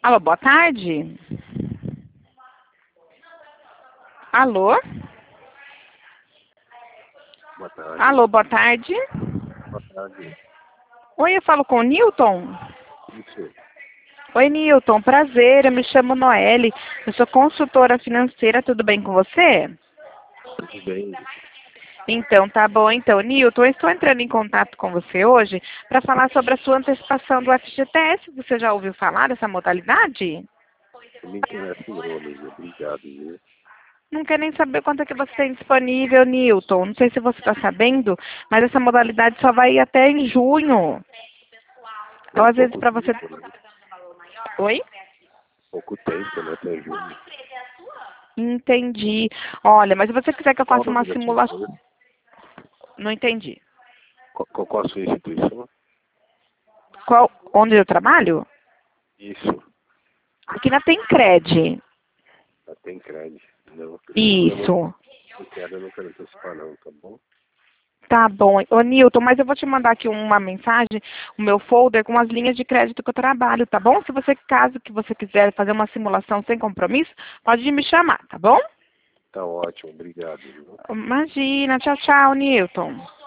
Alô, boa tarde. Alô? Boa tarde. Alô, boa tarde. Boa tarde. Oi, eu falo com o Newton? Isso. Oi, Newton, prazer, eu me chamo Noelle, eu sou consultora financeira, tudo bem com você? Tudo bem? Então, tá bom. Então, Newton, eu estou entrando em contato com você hoje para falar sobre a sua antecipação do FGTS. Você já ouviu falar dessa modalidade? Não me interessa não, amiga. Obrigado, viu? Não quer nem saber quanto é que você tem disponível, Newton. Não sei se você está sabendo, mas essa modalidade só vai até em junho. Então, Tem às vezes, pouco para você... tempo, né? Oi? Pouco tempo, né? Até junho. Entendi. Olha, mas se você quiser que eu Qual o faça nome uma da sua simulação... empresa? Não entendi. Qual a sua instituição? Onde eu trabalho? Isso. Aqui na Tencred. Já tem crédito. Não. Isso. Eu não quero antecipar não, tá bom? Tá bom. Ô, Newton, mas eu vou te mandar aqui uma mensagem, o meu folder com as linhas de crédito que eu trabalho, tá bom? Se você, caso que você quiser fazer uma simulação sem compromisso, pode me chamar, tá bom? Tá ótimo, obrigado, viu? Imagina. Tchau, tchau, Newton.